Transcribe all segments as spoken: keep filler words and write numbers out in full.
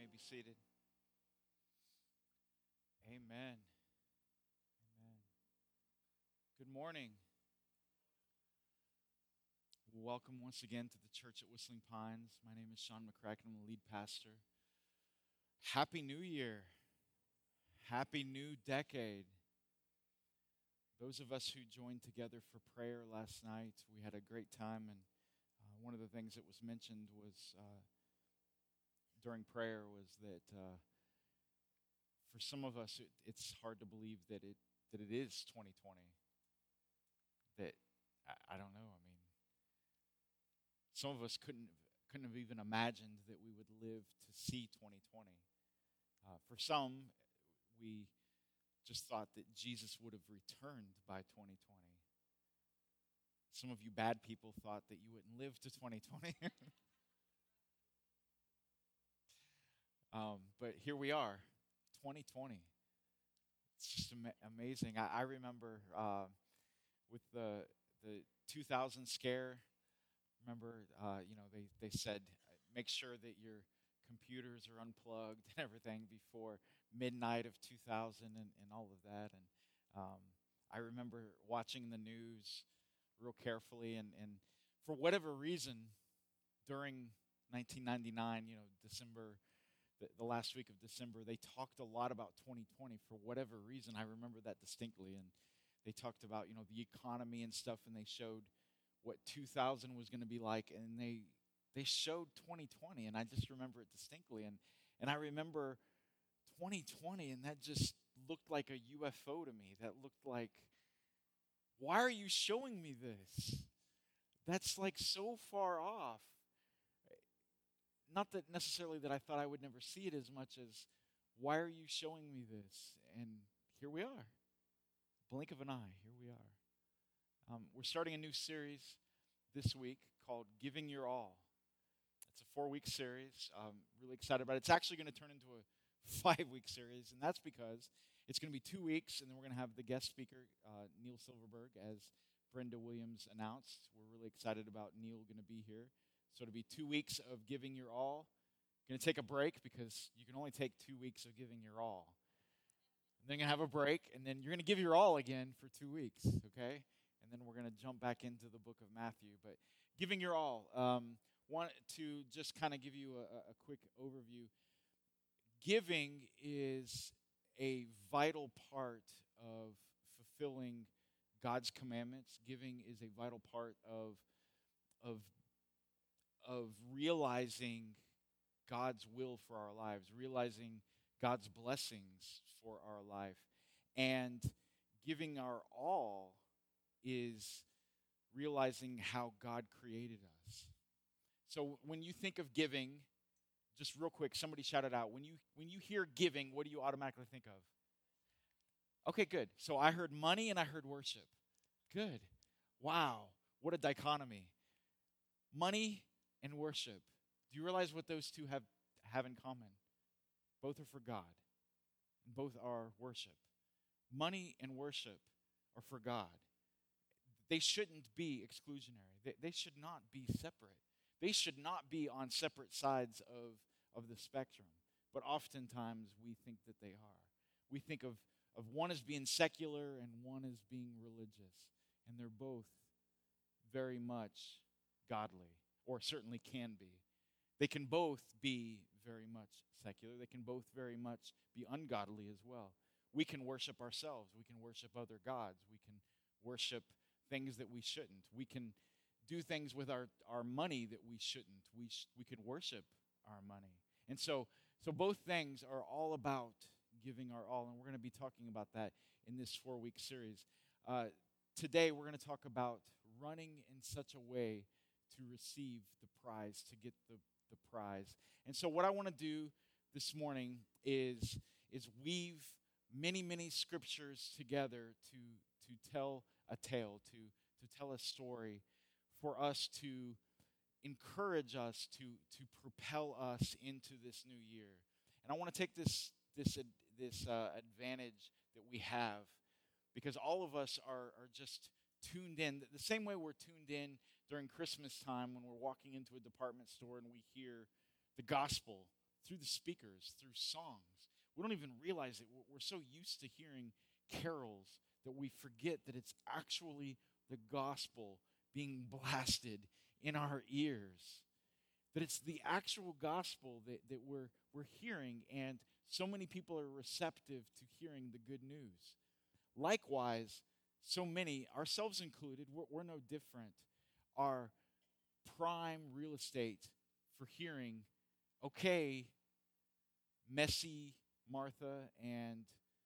be seated. Amen. Amen. Good morning. Welcome once again to the church at Whistling Pines. My name is Sean McCracken. I'm the lead pastor. Happy New Year. Happy new decade. Those of us who joined together for prayer last night, we had a great time, and uh, one of the things that was mentioned was uh, during prayer was that uh, for some of us, it, it's hard to believe that it that it is twenty twenty. That I, I don't know. I mean, some of us couldn't couldn't have even imagined that we would live to see twenty twenty. Uh, for some, we just thought that Jesus would have returned by twenty twenty. Some of you bad people thought that you wouldn't live to twenty twenty. um, but here we are, twenty twenty. It's just ama- amazing. I, I remember uh, with the the two thousand scare. Remember, uh, you know, they, they said make sure that your computers are unplugged and everything before midnight of two thousand and, and all of that. And um, I remember watching the news real carefully, and, and for whatever reason, during nineteen ninety-nine, you know, December, the, the last week of December, they talked a lot about twenty twenty for whatever reason. I remember that distinctly, and they talked about, you know, the economy and stuff, and they showed what two thousand was going to be like, and they they showed twenty twenty, and I just remember it distinctly. And and I remember twenty twenty, and that just looked like a U F O to me. That looked like, why are you showing me this? That's like so far off. Not that necessarily that I thought I would never see it as much as, why are you showing me this? And here we are. Blink of an eye, here we are. Um, we're starting a new series this week called Giving Your All. It's a four-week series. I'm really excited about it. It's actually going to turn into a five-week series, and that's because it's going to be two weeks, and then we're going to have the guest speaker, uh, Neil Silverberg, as Brenda Williams announced. We're really excited about Neil going to be here. So it'll be two weeks of Giving Your All. Going to take a break because you can only take two weeks of giving your all. And then you're going to have a break, and then you're going to give your all again for two weeks, okay? And then we're going to jump back into the book of Matthew. But giving your all, um, want to just kind of give you a, a quick overview. Giving is a vital part of fulfilling God's commandments. Giving is a vital part of, of, of realizing God's will for our lives, realizing God's blessings for our life. And giving our all is realizing how God created us. So when you think of giving, just real quick, somebody shout it out. When you when you hear giving, what do you automatically think of? Okay, good. So I heard money and I heard worship. Good. Wow. What a dichotomy. Money and worship. Do you realize what those two have have in common? Both are for God. And both are worship. Money and worship are for God. They shouldn't be exclusionary. They, they should not be separate. They should not be on separate sides of, of the spectrum. But oftentimes we think that they are. We think of, of one as being secular and one as being religious. And they're both very much godly, or certainly can be. They can both be very much secular. They can both very much be ungodly as well. We can worship ourselves. We can worship other gods. We can worship things that we shouldn't. We can do things with our, our money that we shouldn't. We sh- we can worship our money. And so so both things are all about giving our all, and we're going to be talking about that in this four-week series. Uh, today we're going to talk about running in such a way to receive the prize, to get the, the prize. And so what I want to do this morning is, is weave many, many scriptures together to, to tell a tale, to, to tell a story for us to encourage us, to, to propel us into this new year. And I want to take this, this, this uh, advantage that we have, because all of us are, are just tuned in, the same way we're tuned in during Christmas time when we're walking into a department store and we hear the gospel through the speakers, through songs. We don't even realize it. We're we're so used to hearing carols that we forget that it's actually the gospel being blasted in our ears. That it's the actual gospel that, that we're, we're hearing, and so many people are receptive to hearing the good news. Likewise, so many, ourselves included, we're, we're no different, are prime real estate for hearing, okay, messy Martha and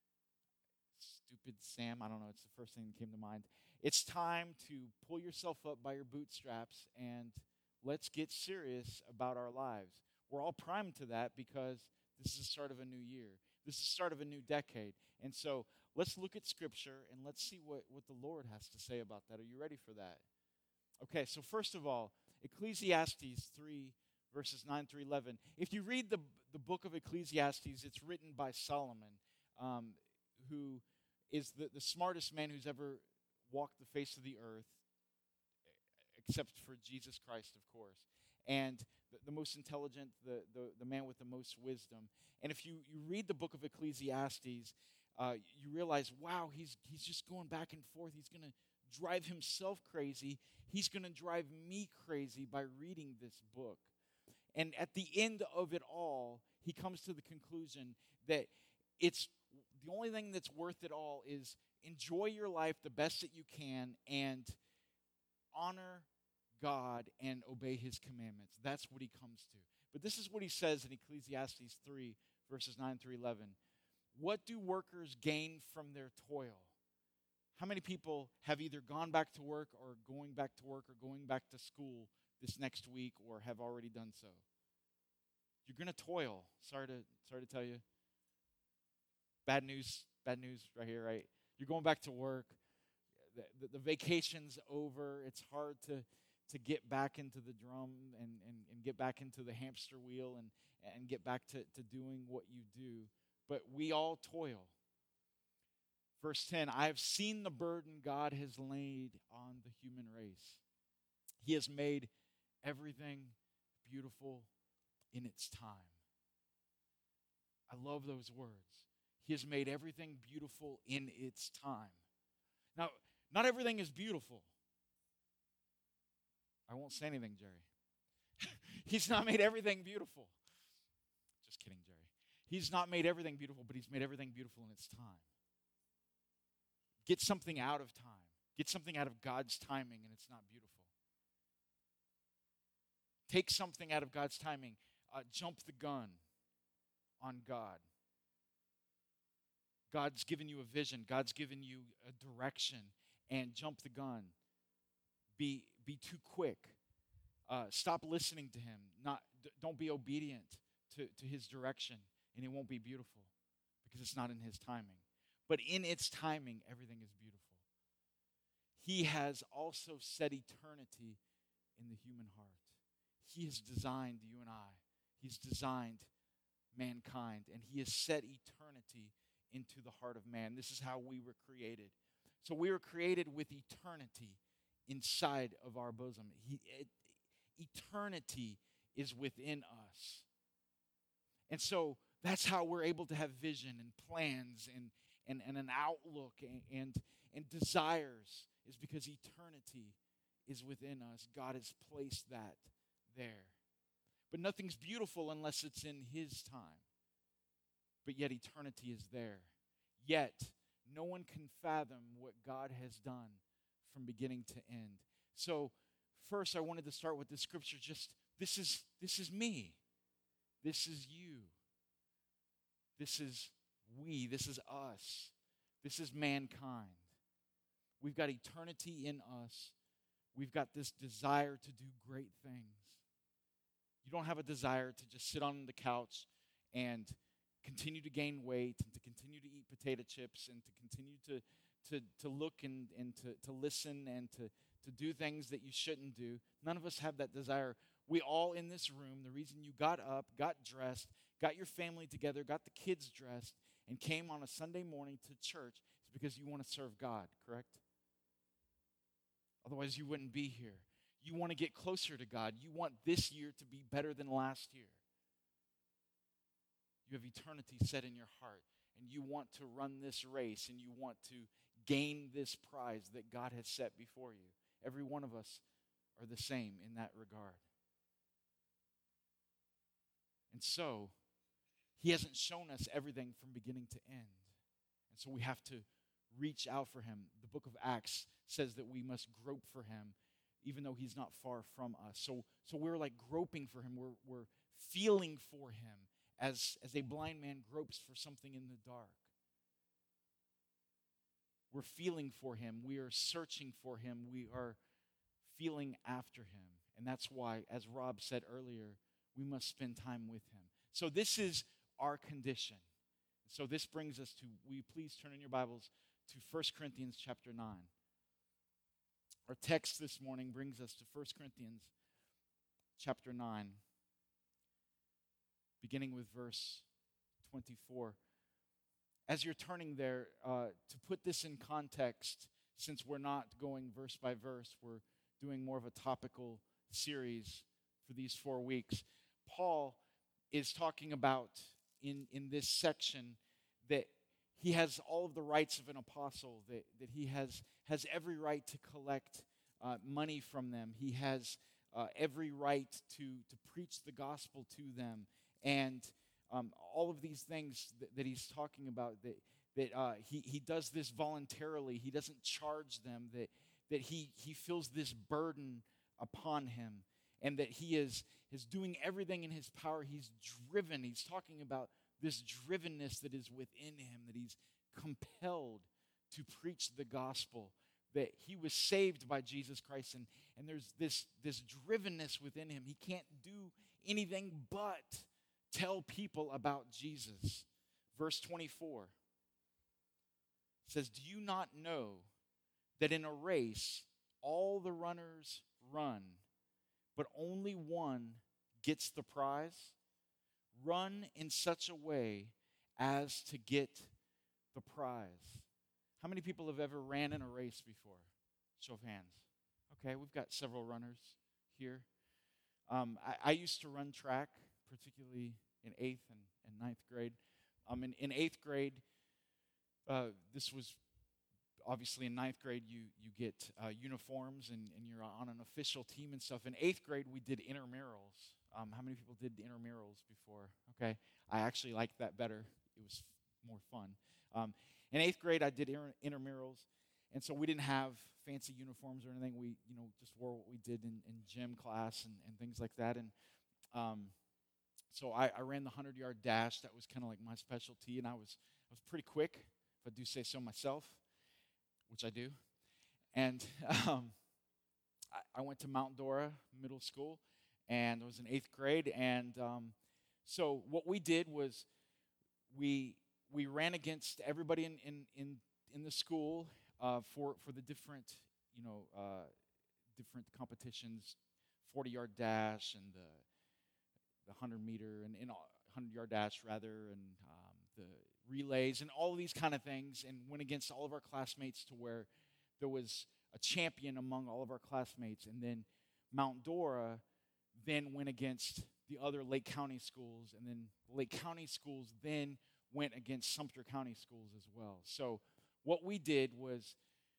stupid Sam, I don't know, it's the first thing that came to mind. It's time to pull yourself up by your bootstraps and let's get serious about our lives. We're all primed to that because this is the start of a new year. This is the start of a new decade. And so let's look at Scripture and let's see what, what the Lord has to say about that. Are you ready for that? Okay, so first of all, Ecclesiastes three, verses nine through eleven. If you read the, the book of Ecclesiastes, it's written by Solomon, um, who is the, the smartest man who's ever walked the face of the earth, except for Jesus Christ, of course, and the, the most intelligent, the, the, the man with the most wisdom. And if you, you read the book of Ecclesiastes, uh, you realize, wow, he's, he's just going back and forth. He's going to drive himself crazy. He's going to drive me crazy by reading this book. And at the end of it all, he comes to the conclusion that it's the only thing that's worth it all is enjoy your life the best that you can and honor God and obey his commandments. That's what he comes to. But this is what he says in Ecclesiastes three, verses nine through eleven. What do workers gain from their toil? How many people have either gone back to work or going back to work or going back to school this next week or have already done so? You're going to toil. Sorry to sorry to tell you. Bad news, bad news right here, right? You're going back to work. The, the, the vacation's over. It's hard to, to get back into the drum and, and, and get back into the hamster wheel and, and get back to, to doing what you do. But we all toil. Verse ten, I have seen the burden God has laid on the human race. He has made everything beautiful in its time. I love those words. He has made everything beautiful in its time. Now, not everything is beautiful. I won't say anything, Jerry. He's not made everything beautiful. Just kidding, Jerry. He's not made everything beautiful, but he's made everything beautiful in its time. Get something out of time. Get something out of God's timing, and it's not beautiful. Take something out of God's timing. Uh, jump the gun on God. God's given you a vision. God's given you a direction, and jump the gun. Be be too quick. Uh, stop listening to him. Not d- don't be obedient to, to his direction, and it won't be beautiful because it's not in his timing. But in its timing, everything is beautiful. He has also set eternity in the human heart. He has designed you and I. He's designed mankind, and he has set eternity into the heart of man. This is how we were created. So we were created with eternity inside of our bosom. He, it, eternity is within us. And so that's how we're able to have vision and plans and, and, and an outlook and, and, and desires, is because eternity is within us. God has placed that there. But nothing's beautiful unless it's in his time. But yet eternity is there. Yet no one can fathom what God has done from beginning to end. So first I wanted to start with this scripture. Just this is this is me. This is you. This is we. This is us. This is mankind. We've got eternity in us. We've got this desire to do great things. You don't have a desire to just sit on the couch and continue to gain weight and to continue to eat potato chips and to continue to to, to look and, and to, to listen and to, to do things that you shouldn't do. None of us have that desire. We all in this room, the reason you got up, got dressed, got your family together, got the kids dressed, and came on a Sunday morning to church is because you want to serve God, correct? Otherwise, you wouldn't be here. You want to get closer to God. You want this year to be better than last year. You have eternity set in your heart, and you want to run this race, and you want to gain this prize that God has set before you. Every one of us are the same in that regard. And so, he hasn't shown us everything from beginning to end. And so we have to reach out for him. The book of Acts says that we must grope for him, even though he's not far from us. So, so we're like groping for him. We're, we're feeling for him as, as a blind man gropes for something in the dark. We're feeling for him. We are searching for him. We are feeling after him. And that's why, as Rob said earlier, we must spend time with him. So this is our condition. So this brings us to, will you please turn in your Bibles to First Corinthians chapter nine. Our text this morning brings us to First Corinthians chapter nine, beginning with verse twenty-four. As you're turning there, uh, to put this in context, since we're not going verse by verse, we're doing more of a topical series for these four weeks. Paul is talking about in, in this section that he has all of the rights of an apostle, that, that he has, has every right to collect uh, money from them. He has uh, every right to, to preach the gospel to them. And um, all of these things that, that he's talking about, that, that uh, he, he does this voluntarily. He doesn't charge them, that, that he, he feels this burden upon him, and that he is, is doing everything in his power. He's driven. He's talking about this drivenness that is within him, that he's compelled to preach the gospel, that he was saved by Jesus Christ, and, and there's this, this drivenness within him. He can't do anything but tell people about Jesus. Verse twenty-four says, "Do you not know that in a race all the runners run, but only one gets the prize? Run in such a way as to get the prize." How many people have ever ran in a race before? Show of hands. Okay, we've got several runners here. Um, I, I used to run track, particularly in eighth and, and ninth grade. Um, in, in eighth grade, uh, this was obviously in ninth grade, you you get uh, uniforms and, and you're on an official team and stuff. In eighth grade, we did intramurals. Um, how many people did intramurals before? Okay, I actually liked that better. It was f- more fun. Um, in eighth grade, I did inter- intramurals, and so we didn't have fancy uniforms or anything. We, you know, just wore what we did in, in gym class and, and things like that. And um, so I, I ran the hundred-yard dash. That was kind of like my specialty, and I was I was pretty quick, if I do say so myself, which I do. And um, I, I went to Mount Dora Middle School, and I was in eighth grade. And um, so what we did was we we ran against everybody in in in, in the school uh, for for the different you know uh, different competitions, forty-yard dash and the the hundred meter and, and hundred-yard dash rather, and um, the relays and all of these kind of things, and went against all of our classmates to where there was a champion among all of our classmates. And then Mount Dora then went against the other Lake County schools, and then Lake County schools then went against Sumter County schools as well. So what we did was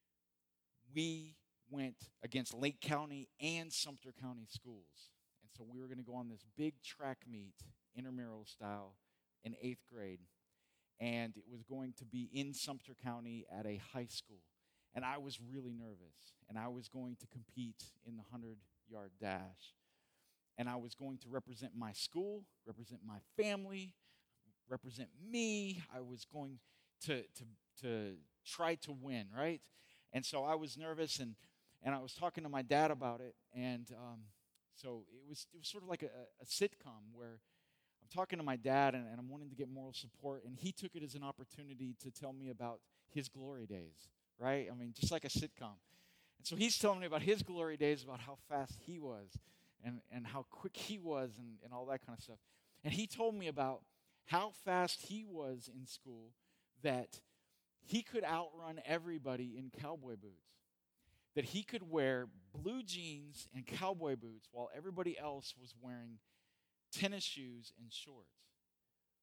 we went against Lake County and Sumter County schools. And so we were going to go on this big track meet, intramural style, in eighth grade. And it was going to be in Sumter County at a high school. And I was really nervous. And I was going to compete in the hundred-yard dash. And I was going to represent my school, represent my family, represent me. I was going to to to try to win, right? And so I was nervous, and, and I was talking to my dad about it. And um, so it was it was sort of like a, a sitcom where I'm talking to my dad, and, and I'm wanting to get moral support, and he took it as an opportunity to tell me about his glory days, right? I mean, just like a sitcom. And so he's telling me about his glory days, about how fast he was, and, and how quick he was, and, and all that kind of stuff. And he told me about how fast he was in school, that he could outrun everybody in cowboy boots, that he could wear blue jeans and cowboy boots while everybody else was wearing tennis shoes and shorts.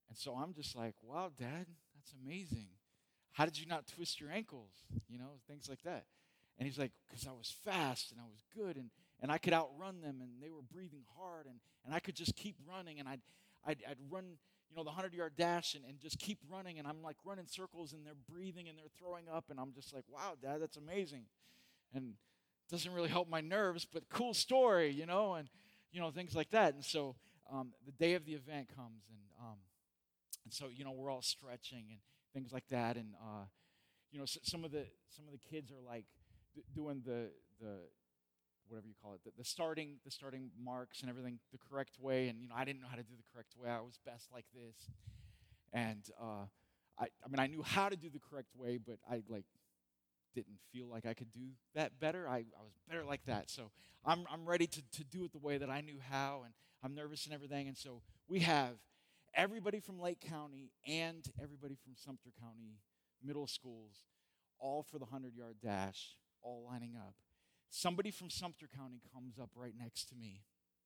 And so I'm just like, wow, Dad, that's amazing. How did you not twist your ankles? You know, things like that. And he's like, because I was fast and I was good and, and I could outrun them and they were breathing hard and, and I could just keep running and I'd, I'd, I'd run, you know, the hundred-yard dash and, and just keep running and I'm like running circles and they're breathing and they're throwing up and I'm just like, wow, Dad, that's amazing. And it doesn't really help my nerves, but cool story, you know, and, you know, things like that. And so um, the day of the event comes and, um, and so, you know, we're all stretching and things like that. And, uh, you know, s- some of the some of the kids are like d- doing the, the whatever you call it, the, the starting the starting marks and everything the correct way. And, you know, I didn't know how to do the correct way. I was best like this. And uh, I, I mean, I knew how to do the correct way, but I, like, didn't feel like I could do that better. I, I was better like that. So I'm I'm ready to, to do it the way that I knew how, and I'm nervous and everything. And so we have everybody from Lake County and everybody from Sumter County middle schools, all for the hundred-yard dash, all lining up. Somebody from Sumter County comes up right next to me.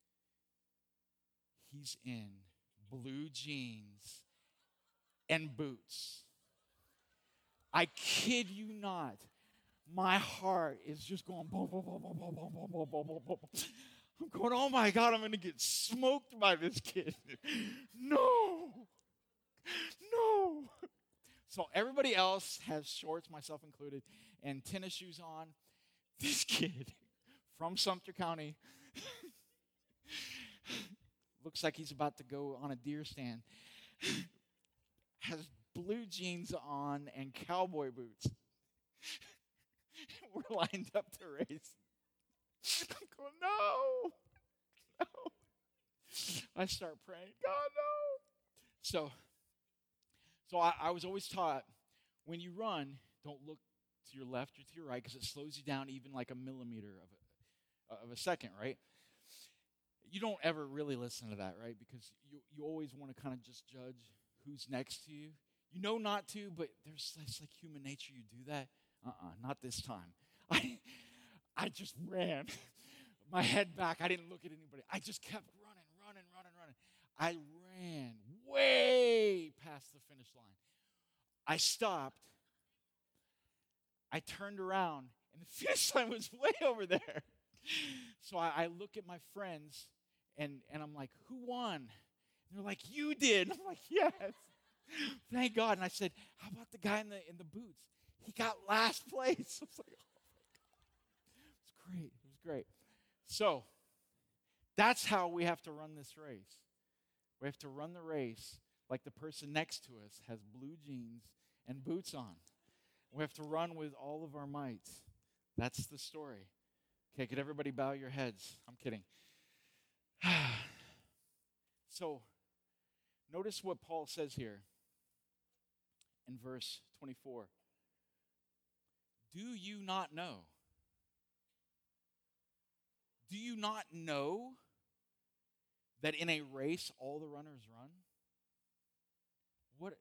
He's in blue jeans and boots. I kid you not. My heart is just going boom, boom, boom, boom, boom, boom, boom, boom, boom, boom, boom. I'm going, oh my God, I'm going to get smoked by this kid. No, no. So everybody else has shorts, myself included, and tennis shoes on. This kid from Sumter County looks like he's about to go on a deer stand, has blue jeans on and cowboy boots. We're lined up to race. I'm going, no, no. I start praying, God, no. So, so I, I was always taught, when you run, don't look to your left or to your right because it slows you down even like a millimeter of a, of a second, right? You don't ever really listen to that, right? Because you, you always want to kind of just judge who's next to you. You know not to, but there's it's like human nature. You do that. Uh-uh, not this time. I I just ran. My head back. I didn't look at anybody. I just kept running, running, running, running. I ran way past the finish line. I stopped. I turned around, and the finish line was way over there. So I, I look at my friends, and, and I'm like, who won? And they're like, you did. And I'm like, yes. Thank God. And I said, how about the guy in the in the boots? He got last place. I was like, oh my God. It was great. It was great. So that's how we have to run this race. We have to run the race like the person next to us has blue jeans and boots on. We have to run with all of our might. That's the story. Okay, could everybody bow your heads? I'm kidding. So notice what Paul says here in verse twenty-four. Do you not know? Do you not know that in a race all the runners run? What,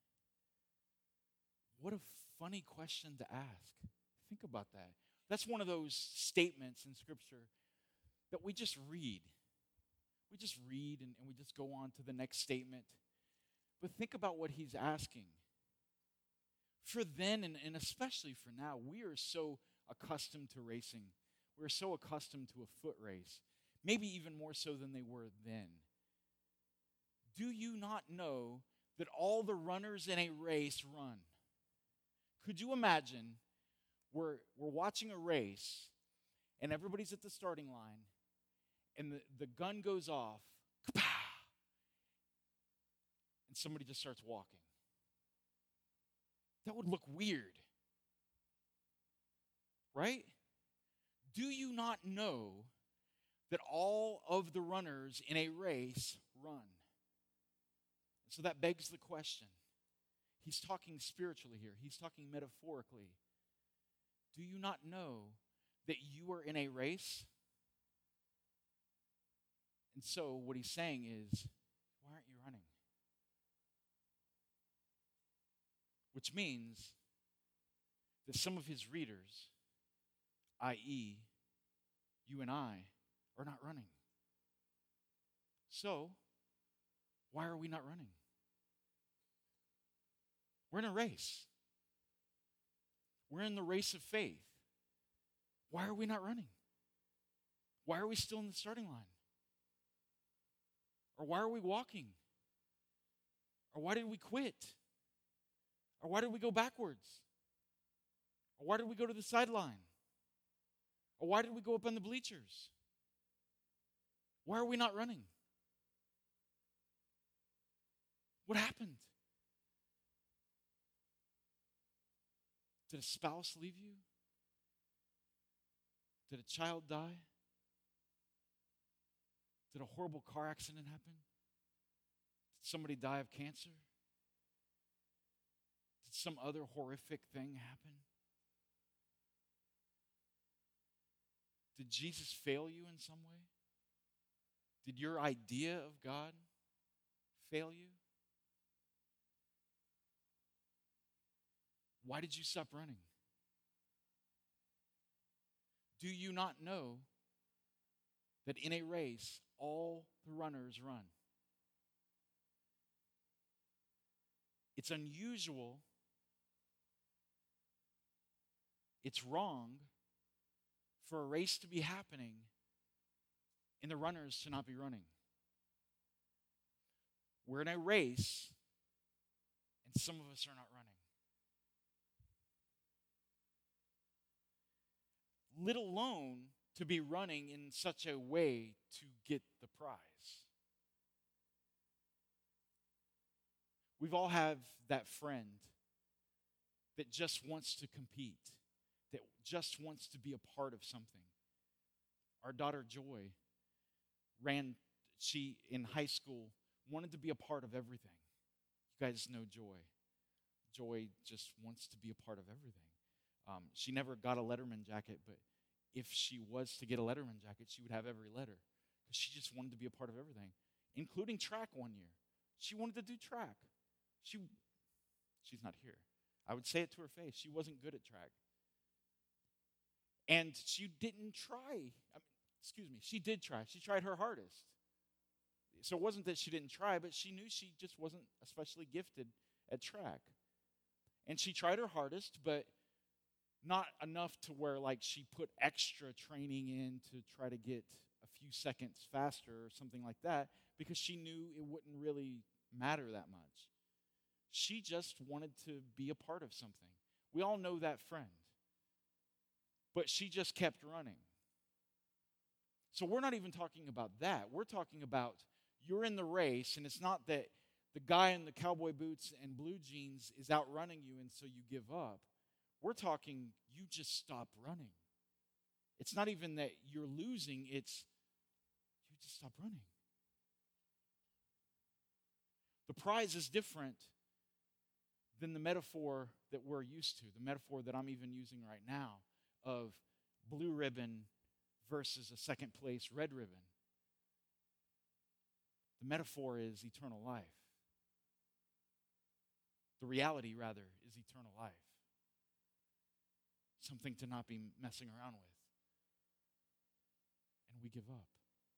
what a funny question to ask. Think about that. That's one of those statements in Scripture that we just read. We just read and, and we just go on to the next statement. But think about what he's asking. For then, and, and especially for now, we are so accustomed to racing. We're so accustomed to a foot race, maybe even more so than they were then. Do you not know that all the runners in a race run? Could you imagine we're, we're watching a race and everybody's at the starting line and the, the gun goes off, kapow, and somebody just starts walking? That would look weird, right? Do you not know that all of the runners in a race run? So that begs the question. He's talking spiritually here. He's talking metaphorically. Do you not know that you are in a race? And so what he's saying is, why aren't you running? Which means that some of his readers, that is, you and I, are not running. So, why are we not running? We're in a race. We're in the race of faith. Why are we not running? Why are we still in the starting line? Or why are we walking? Or why did we quit? Or why did we go backwards? Or why did we go to the sideline? Or why did we go up on the bleachers? Why are we not running? What happened? Did a spouse leave you? Did a child die? Did a horrible car accident happen? Did somebody die of cancer? Did some other horrific thing happen? Did Jesus fail you in some way? Did your idea of God fail you? Why did you stop running? Do you not know that in a race, all the runners run? It's unusual. It's wrong for a race to be happening and the runners to not be running. We're in a race, and some of us are not running. Let alone to be running in such a way to get the prize. We've all have that friend that just wants to compete, that just wants to be a part of something. Our daughter Joy ran, she in high school wanted to be a part of everything. You guys know Joy. Joy just wants to be a part of everything. Um, she never got a Letterman jacket, but if she was to get a Letterman jacket, she would have every letter because she just wanted to be a part of everything, including track one year. She wanted to do track. She, she's not here. I would say it to her face. She wasn't good at track. And she didn't try. I mean, excuse me, she did try. She tried her hardest. So it wasn't that she didn't try, but she knew she just wasn't especially gifted at track. And she tried her hardest, but not enough to where like she put extra training in to try to get a few seconds faster or something like that because she knew it wouldn't really matter that much. She just wanted to be a part of something. We all know that friend. But she just kept running. So we're not even talking about that. We're talking about you're in the race, and it's not that the guy in the cowboy boots and blue jeans is outrunning you and so you give up. We're talking you just stop running. It's not even that you're losing, it's you just stop running. The prize is different than the metaphor that we're used to, the metaphor that I'm even using right now of blue ribbon versus a second place red ribbon. The metaphor is eternal life. The reality, rather, is eternal life. Something to not be messing around with. And we give up.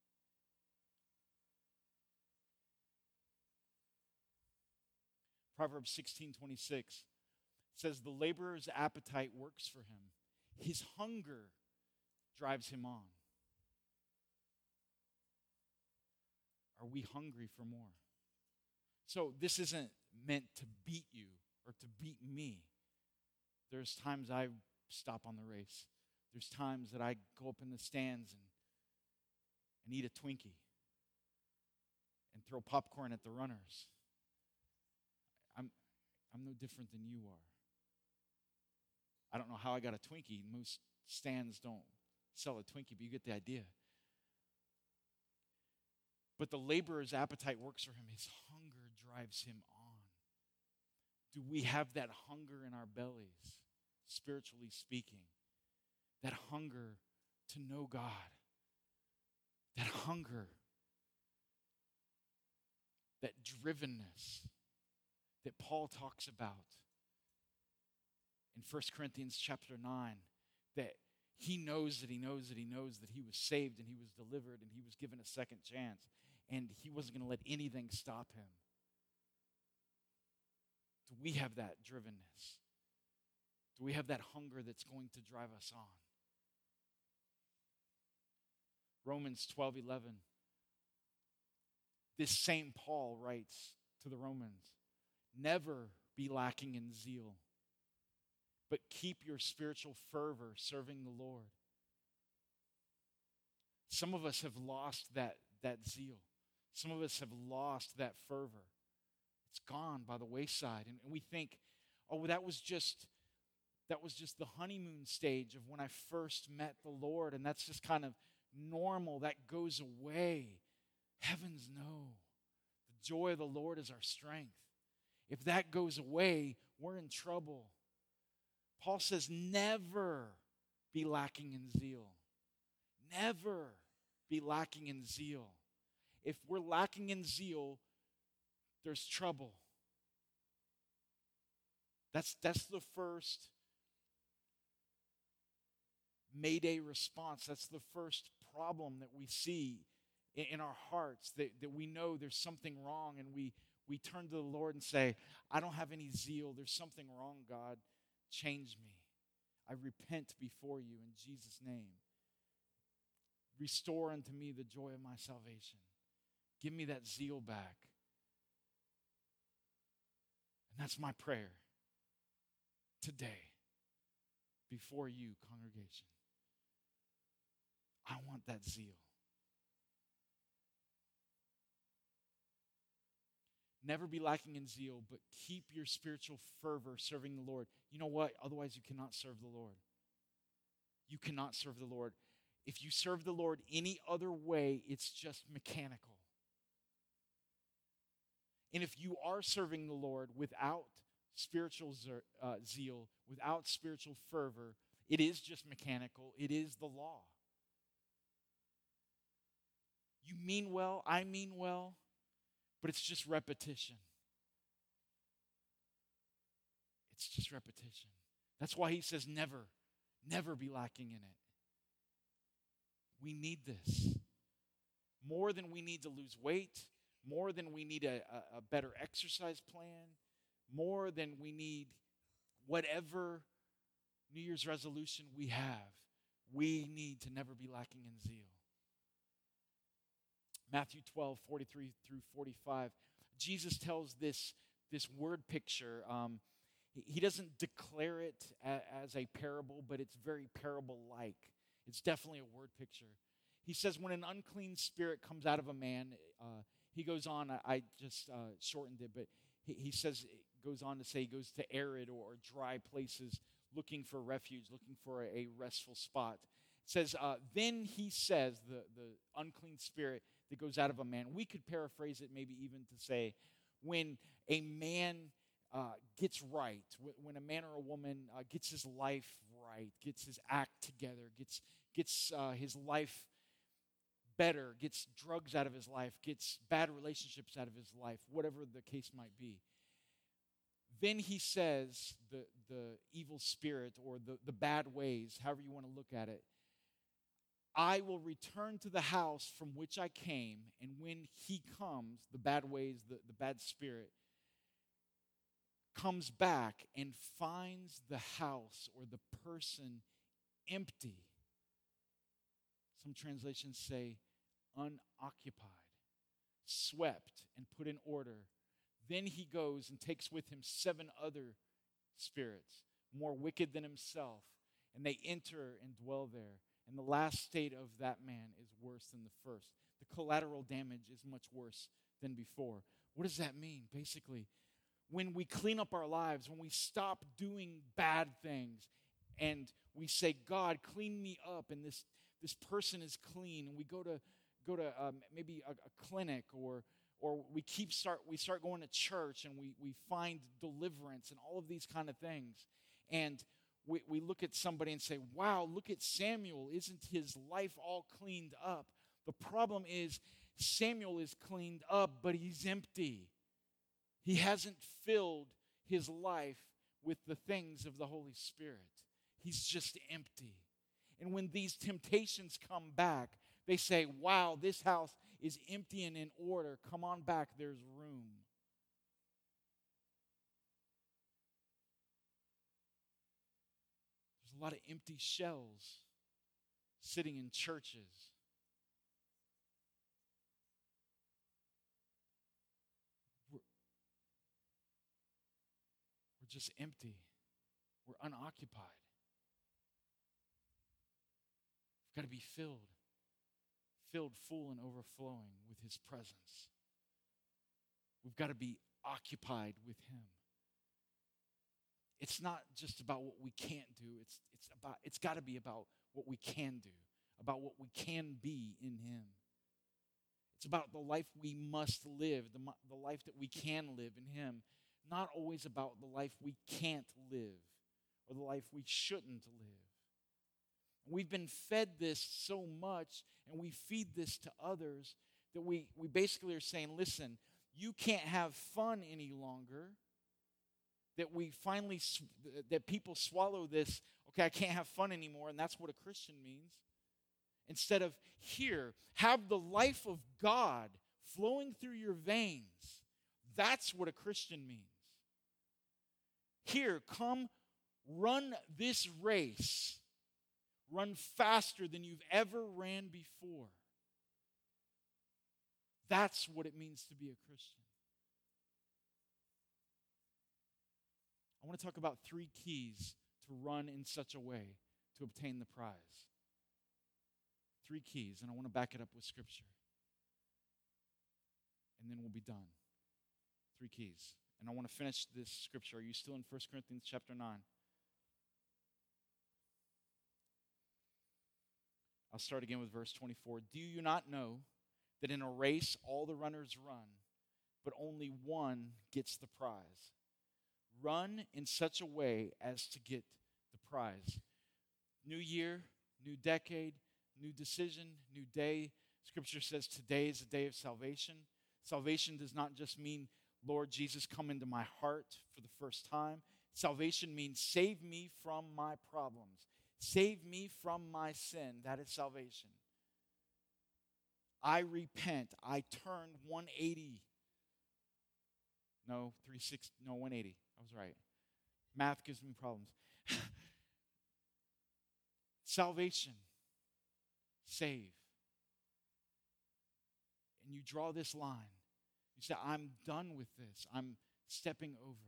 Proverbs sixteen twenty-six says, the laborer's appetite works for him. His hunger drives him on. Are we hungry for more? So this isn't meant to beat you or to beat me. There's times I stop on the race. There's times that I go up in the stands and, and eat a Twinkie and throw popcorn at the runners. I'm, I'm no different than you are. I don't know how I got a Twinkie. Most stands don't sell a Twinkie, but you get the idea. But the laborer's appetite works for him. His hunger drives him on. Do we have that hunger in our bellies, spiritually speaking? That hunger to know God. That hunger. That drivenness that Paul talks about in First Corinthians chapter nine, that he knows that he knows that he knows that he was saved and he was delivered and he was given a second chance, and he wasn't going to let anything stop him. Do we have that drivenness? Do we have that hunger that's going to drive us on? Romans twelve eleven. This same Paul writes to the Romans, never be lacking in zeal, but keep your spiritual fervor serving the Lord. Some of us have lost that, that zeal. Some of us have lost that fervor. It's gone by the wayside. And, and we think, oh, that was just that was just the honeymoon stage of when I first met the Lord, and that's just kind of normal. That goes away. Heavens no. The joy of the Lord is our strength. If that goes away, we're in trouble. Paul says, never be lacking in zeal. Never be lacking in zeal. If we're lacking in zeal, there's trouble. That's, that's the first Mayday response. That's the first problem that we see in, in our hearts, that, that we know there's something wrong, and we, we turn to the Lord and say, I don't have any zeal. There's something wrong, God. Change me. I repent before you in Jesus' name. Restore unto me the joy of my salvation. Give me that zeal back. And that's my prayer today before you, congregation. I want that zeal. Never be lacking in zeal, but keep your spiritual fervor serving the Lord. You know what? Otherwise, you cannot serve the Lord. You cannot serve the Lord. If you serve the Lord any other way, it's just mechanical. And if you are serving the Lord without spiritual uh, zeal, without spiritual fervor, it is just mechanical. It is the law. You mean well, I mean well, but it's just repetition. It's just repetition. That's why he says never, never be lacking in it. We need this. More than we need to lose weight, more than we need a, a, a better exercise plan, more than we need whatever New Year's resolution we have, we need to never be lacking in zeal. Matthew twelve, forty-three through forty-five. Jesus tells this, this word picture. Um, he, he doesn't declare it a, as a parable, but it's very parable-like. It's definitely a word picture. He says, when an unclean spirit comes out of a man, uh, he goes on, I, I just uh, shortened it, but he, he says, it goes on to say he goes to arid or, or dry places looking for refuge, looking for a, a restful spot. It says, uh, then he says, the, the unclean spirit that goes out of a man. We could paraphrase it maybe even to say, when a man uh, gets right, when a man or a woman uh, gets his life right, gets his act together, gets, gets uh, his life better, gets drugs out of his life, gets bad relationships out of his life, whatever the case might be. Then he says, the, the evil spirit or the, the bad ways, however you want to look at it, I will return to the house from which I came, and when he comes, the bad ways, the, the bad spirit, comes back and finds the house or the person empty. Some translations say unoccupied, swept, and put in order. Then he goes and takes with him seven other spirits, more wicked than himself, and they enter and dwell there. And the last state of that man is worse than the first. The collateral damage is much worse than before. What does that mean? Basically, when we clean up our lives, when we stop doing bad things, and we say, God, clean me up, and this, this person is clean, and we go to go to um, maybe a, a clinic, or or we keep start we start going to church, and we, we find deliverance and all of these kind of things. And We, we look at somebody and say, wow, look at Samuel. Isn't his life all cleaned up? The problem is Samuel is cleaned up, but he's empty. He hasn't filled his life with the things of the Holy Spirit. He's just empty. And when these temptations come back, they say, wow, this house is empty and in order. Come on back, there's room. There's a lot of empty shells sitting in churches. We're, we're just empty. We're unoccupied. We've got to be filled, filled full and overflowing with His presence. We've got to be occupied with Him. It's not just about what we can't do. It's, it's, about, it's got to be about what we can do, about what we can be in Him. It's about the life we must live, the, the life that we can live in Him, not always about the life we can't live or the life we shouldn't live. We've been fed this so much, and we feed this to others, that we, we basically are saying, listen, you can't have fun any longer. That we finally, that people swallow this, okay, I can't have fun anymore, and that's what a Christian means. Instead of, here, have the life of God flowing through your veins. That's what a Christian means. Here, come run this race. Run faster than you've ever ran before. That's what it means to be a Christian. I want to talk about three keys to run in such a way to obtain the prize. Three keys, and I want to back it up with Scripture. And then we'll be done. Three keys. And I want to finish this Scripture. Are you still in First Corinthians chapter nine? I'll start again with verse twenty-four. Do you not know that in a race all the runners run, but only one gets the prize? Run in such a way as to get the prize. New year, new decade, new decision, new day. Scripture says today is a day of salvation. Salvation does not just mean, Lord Jesus, come into my heart for the first time. Salvation means save me from my problems. Save me from my sin. That is salvation. I repent. I turn one eighty. No, three sixty. No, one eighty. I was right. Math gives me problems. Salvation. Save. And you draw this line. You say, I'm done with this. I'm stepping over.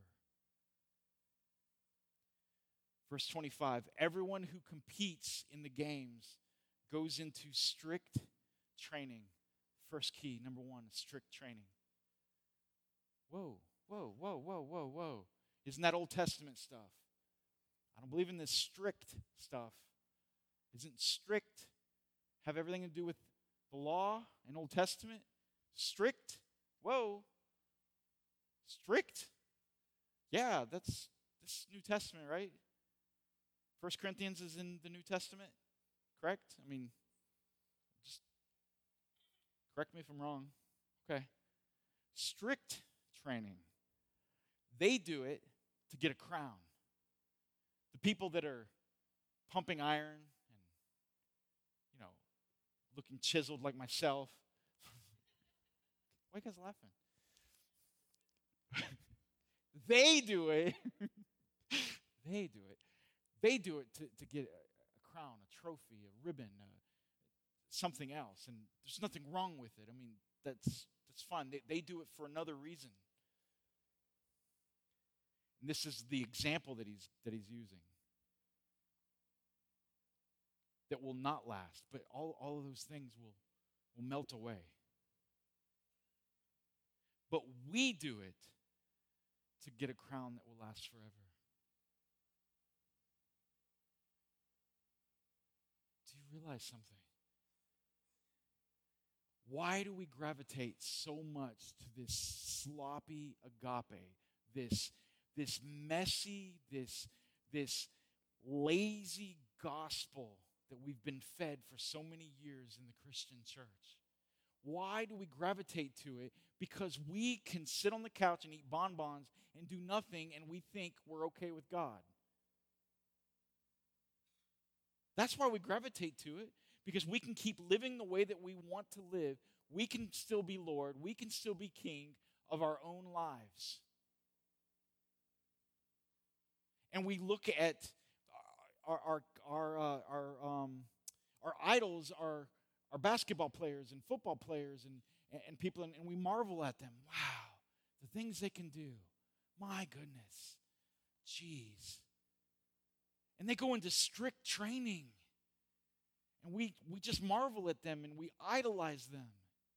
Verse twenty-five, everyone who competes in the games goes into strict training. First key, number one, strict training. Whoa, whoa, whoa, whoa, whoa, whoa. Isn't that Old Testament stuff? I don't believe in this strict stuff. Isn't strict have everything to do with the law and Old Testament? Strict? Whoa. Strict? Yeah, that's this New Testament, right? First Corinthians is in the New Testament, correct? I mean, just correct me if I'm wrong. Okay. Strict training. They do it to get a crown. The people that are pumping iron and, you know, looking chiseled like myself. Why are you guys laughing? They do it. They do it. They do it to, to get a, a crown, a trophy, a ribbon, uh, something else. And there's nothing wrong with it. I mean, that's that's fun. They, they do it for another reason. And this is the example that he's that he's using. That will not last, but all, all of those things will, will melt away. But we do it to get a crown that will last forever. Do you realize something? Why do we gravitate so much to this sloppy agape, this, this messy, this, this lazy gospel that we've been fed for so many years in the Christian church? Why do we gravitate to it? Because we can sit on the couch and eat bonbons and do nothing, and we think we're okay with God. That's why we gravitate to it, because we can keep living the way that we want to live. We can still be Lord. We can still be King of our own lives. And we look at our our our uh, our um our idols are are basketball players and football players and and, and people, and, and we marvel at them. Wow, the things they can do. My goodness. Jeez. And they go into strict training. And we, we just marvel at them and we idolize them.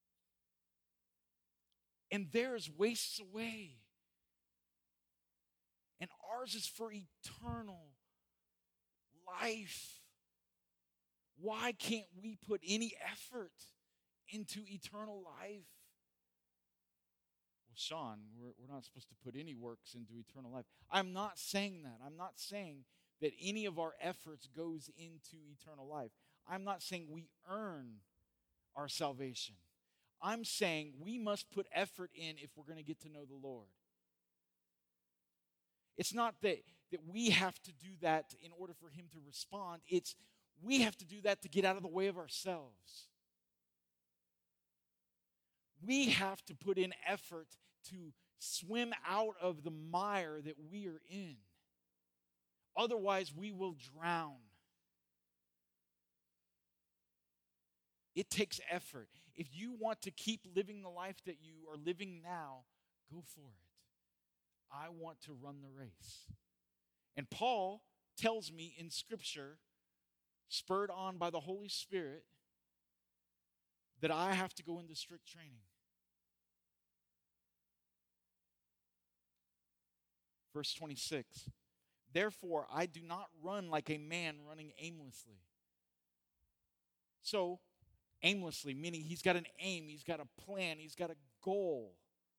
And theirs wastes away. And ours is for eternal life. Why can't we put any effort into eternal life? Well, Sean, we're, we're not supposed to put any works into eternal life. I'm not saying that. I'm not saying that any of our efforts goes into eternal life. I'm not saying we earn our salvation. I'm saying we must put effort in if we're going to get to know the Lord. It's not that, that we have to do that in order for him to respond. It's we have to do that to get out of the way of ourselves. We have to put in effort to swim out of the mire that we are in. Otherwise, we will drown. It takes effort. If you want to keep living the life that you are living now, go for it. I want to run the race. And Paul tells me in Scripture, spurred on by the Holy Spirit, that I have to go into strict training. Verse twenty-six, therefore I do not run like a man running aimlessly. So, aimlessly, meaning he's got an aim, he's got a plan, he's got a goal.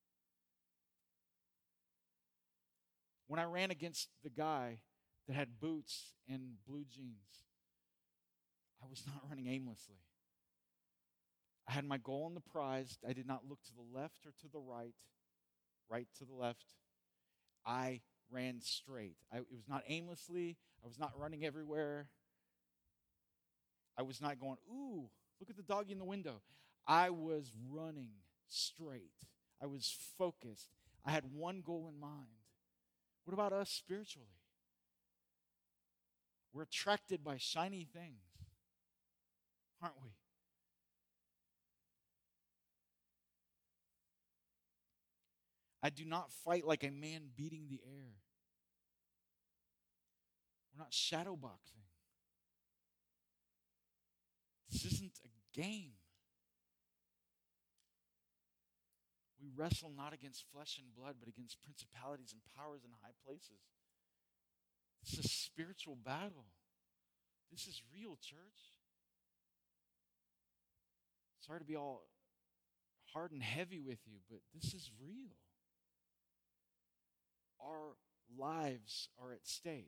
When I ran against the guy that had boots and blue jeans, I was not running aimlessly. I had my goal on the prize. I did not look to the left or to the right, right to the left. I ran straight. I, it was not aimlessly. I was not running everywhere. I was not going, ooh, look at the doggy in the window. I was running straight. I was focused. I had one goal in mind. What about us spiritually? We're attracted by shiny things, aren't we? I do not fight like a man beating the air. We're not shadow boxing. This isn't a game. We wrestle not against flesh and blood, but against principalities and powers in high places. This is a spiritual battle. This is real, church. Sorry to be all hard and heavy with you, but this is real. Our lives are at stake.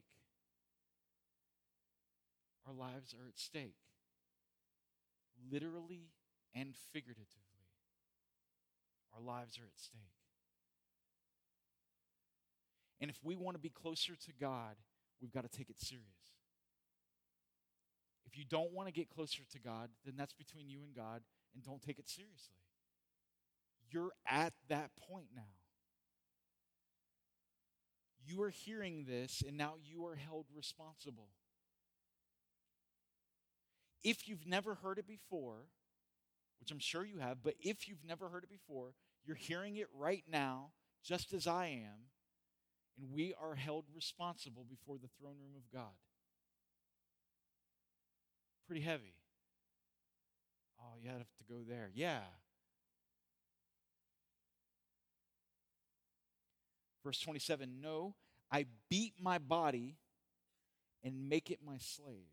Our lives are at stake. Literally and figuratively. Our lives are at stake. And if we want to be closer to God, we've got to take it serious. If you don't want to get closer to God, then that's between you and God, and don't take it seriously. You're at that point now. You are hearing this, and now you are held responsible. If you've never heard it before, which I'm sure you have, but if you've never heard it before, you're hearing it right now, just as I am, and we are held responsible before the throne room of God. Pretty heavy. Oh, you have to go there. Yeah. Verse twenty-seven, no, I beat my body and make it my slave.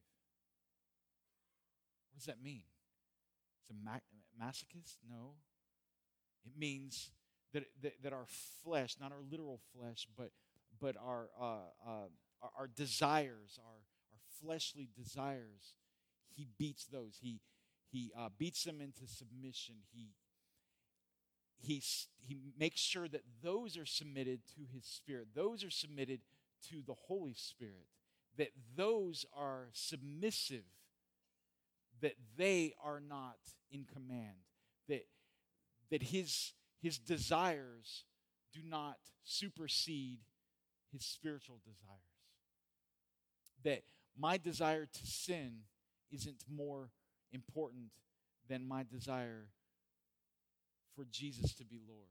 What does that mean? It's a ma- masochist? No. It means that, that that our flesh, not our literal flesh, but but our uh, uh, our, our desires, our our fleshly desires, he beats those. He he uh, beats them into submission. He he he makes sure that those are submitted to his Spirit. Those are submitted to the Holy Spirit. That those are submissive. That they are not in command. That that his his desires do not supersede his spiritual desires. That my desire to sin isn't more important than my desire for Jesus to be Lord.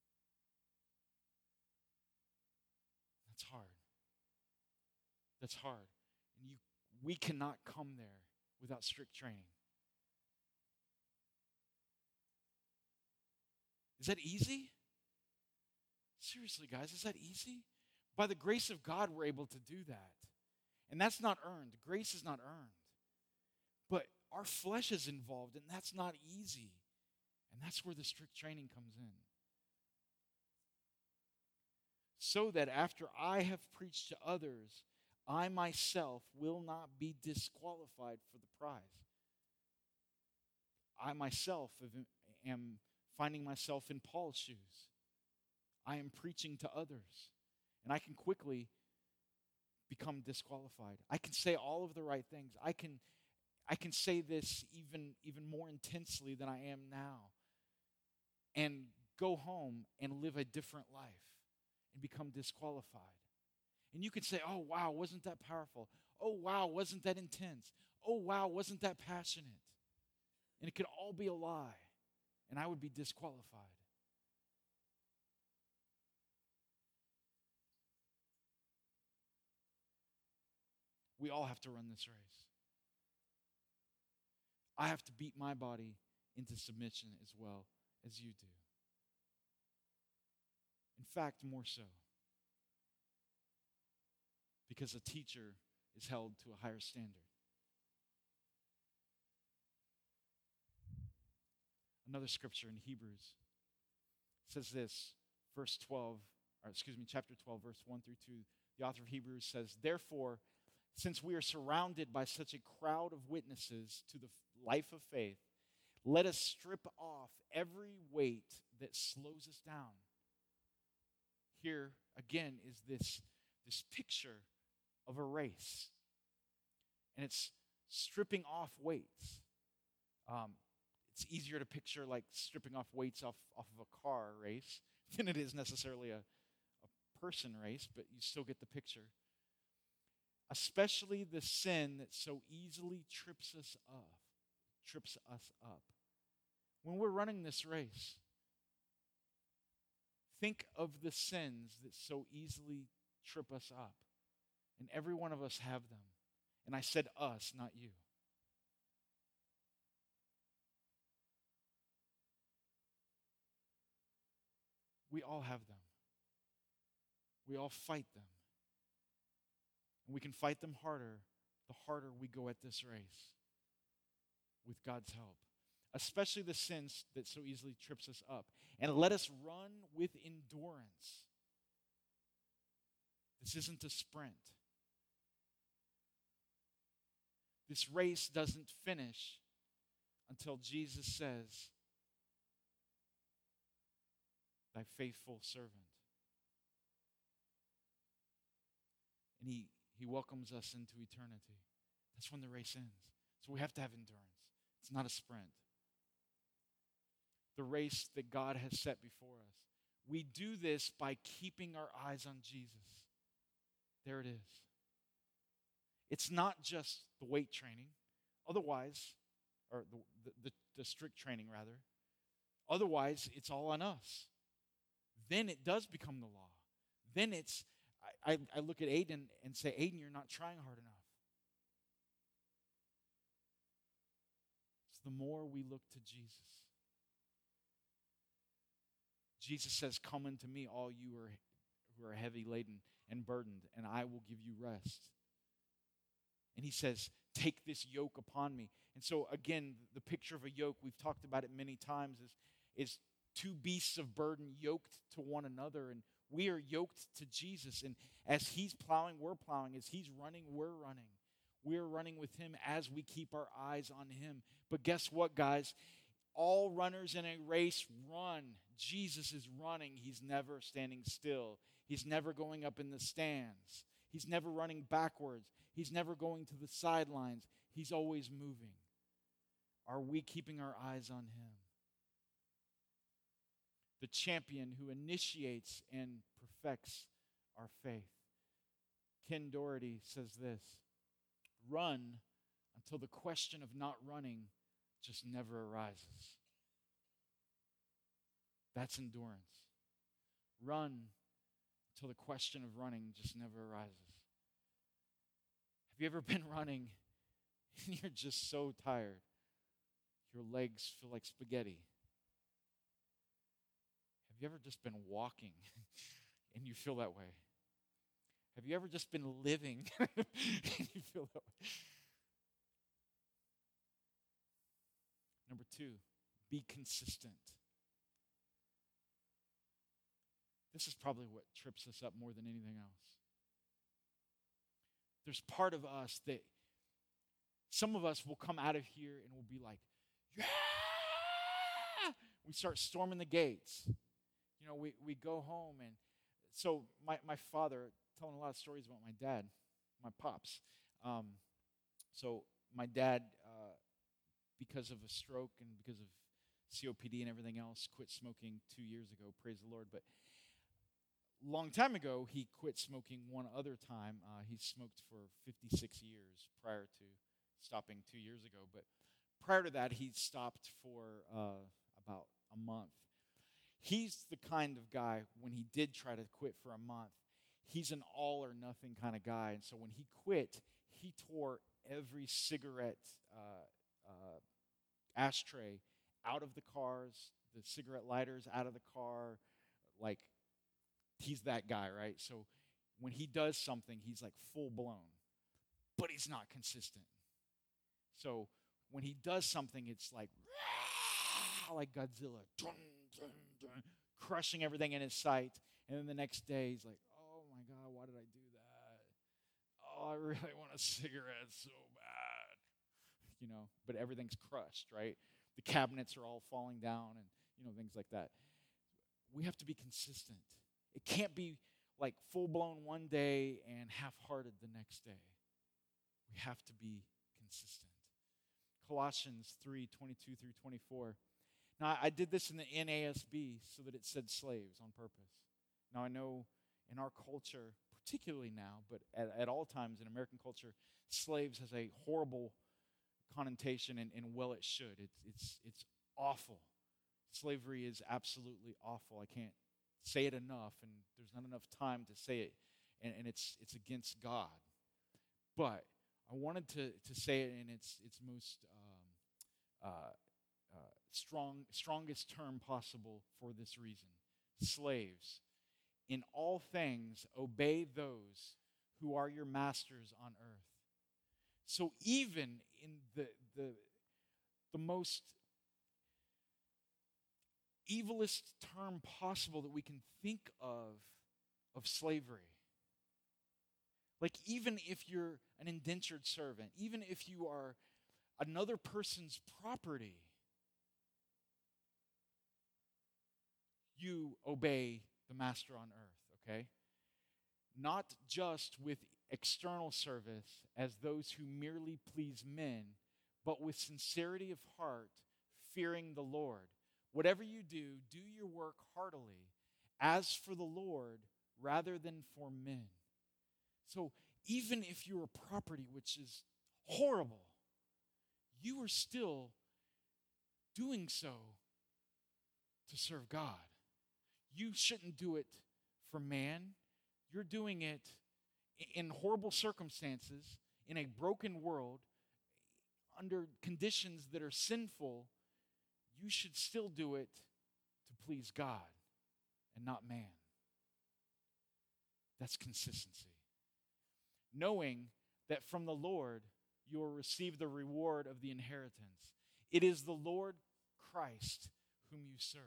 That's hard. That's hard. And you, we cannot come there without strict training. Is that easy? Seriously, guys, is that easy? By the grace of God, we're able to do that. And that's not earned. Grace is not earned. But our flesh is involved, and that's not easy. And that's where the strict training comes in. So that after I have preached to others, I myself will not be disqualified for the prize. I myself am finding myself in Paul's shoes. I am preaching to others, and I can quickly become disqualified. I can say all of the right things. I can, I can say this even, even more intensely than I am now, and go home and live a different life and become disqualified. And you could say, oh, wow, wasn't that powerful? Oh, wow, wasn't that intense? Oh, wow, wasn't that passionate? And it could all be a lie, and I would be disqualified. We all have to run this race. I have to beat my body into submission as well as you do. In fact, more so. Because a teacher is held to a higher standard. Another scripture in Hebrews says this, verse twelve, or excuse me, chapter twelve, verse one through two. The author of Hebrews says, therefore, since we are surrounded by such a crowd of witnesses to the life of faith, let us strip off every weight that slows us down. Here, again, is this, this picture of a race. And it's stripping off weights. Um, it's easier to picture like stripping off weights off, off of a car race than it is necessarily a, a person race, but you still get the picture. Especially the sin that so easily trips us up, trips us up. When we're running this race, think of the sins that so easily trip us up. And every one of us have them. And I said us, not you. We all have them. We all fight them. And we can fight them harder the harder we go at this race with God's help. Especially the sins that so easily trips us up. And let us run with endurance. This isn't a sprint. This race doesn't finish until Jesus says, thy faithful servant. And he, he welcomes us into eternity. That's when the race ends. So we have to have endurance. It's not a sprint. The race that God has set before us. We do this by keeping our eyes on Jesus. There it is. It's not just the weight training. Otherwise, or the, the, the strict training rather. Otherwise, it's all on us. Then it does become the law. Then it's, I, I look at Aiden and say, Aiden, you're not trying hard enough. It's the more we look to Jesus. Jesus says, come unto me, all you are, who are heavy laden and burdened, and I will give you rest. And he says, take this yoke upon me. And so again, the picture of a yoke, we've talked about it many times, is, is two beasts of burden yoked to one another. And we are yoked to Jesus. And as he's plowing, we're plowing. As he's running, we're running. We're running with him as we keep our eyes on him. But guess what, guys? All runners in a race run. Jesus is running. He's never standing still. He's never going up in the stands. He's never running backwards. He's never going to the sidelines. He's always moving. Are we keeping our eyes on him? The champion who initiates and perfects our faith. Ken Doherty says this, Run until the question of not running just never arises. That's endurance. Run until the question of running just never arises. Have you ever been running and you're just so tired? Your legs feel like spaghetti. Have you ever just been walking and you feel that way? Have you ever just been living and you feel that way? Number two, be consistent. This is probably what trips us up more than anything else. There's part of us that some of us will come out of here and will be like, yeah! We start storming the gates. You know, we, we go home and so my, my father, telling a lot of stories about my dad, my pops. Um, so my dad, uh, because of a stroke and because of C O P D and everything else, quit smoking two years ago, praise the Lord. But a long time ago, he quit smoking one other time. Uh, he smoked for fifty-six years prior to stopping two years ago. But prior to that, he stopped for uh, about a month. He's the kind of guy, when he did try to quit for a month, he's an all or nothing kind of guy. And so when he quit, he tore every cigarette uh, uh, ashtray out of the cars, the cigarette lighters out of the car. Like, he's that guy, right? So when he does something, he's like full blown, but he's not consistent. So when he does something, it's like, like Godzilla, dun, dun, dun, crushing everything in his sight. And then the next day, he's like, oh my God, why did I do that? Oh, I really want a cigarette so bad. You know, but everything's crushed, right? The cabinets are all falling down and, you know, things like that. We have to be consistent. It can't be like full-blown one day and half-hearted the next day. We have to be consistent. Colossians three, twenty-two through twenty-four. Now, I did this in the N A S B so that it said slaves on purpose. Now, I know in our culture, particularly now, but at, at all times in American culture, slaves has a horrible connotation, and, and well, it should. It's, it's, it's awful. Slavery is absolutely awful. I can't say it enough, and there's not enough time to say it, and, and it's it's against God. But I wanted to, to say it in its its most um, uh, uh, strong strongest term possible for this reason. Slaves, in all things obey those who are your masters on earth. So even in the the the most evilest term possible that we can think of of slavery. Like, even if you're an indentured servant, even if you are another person's property, you obey the master on earth, okay? Not just with external service as those who merely please men, but with sincerity of heart, fearing the Lord. Whatever you do, do your work heartily, as for the Lord, rather than for men. So even if you're a property, which is horrible, you are still doing so to serve God. You shouldn't do it for man. You're doing it in horrible circumstances, in a broken world, under conditions that are sinful. You should still do it to please God and not man. That's consistency. Knowing that from the Lord you will receive the reward of the inheritance. It is the Lord Christ whom you serve.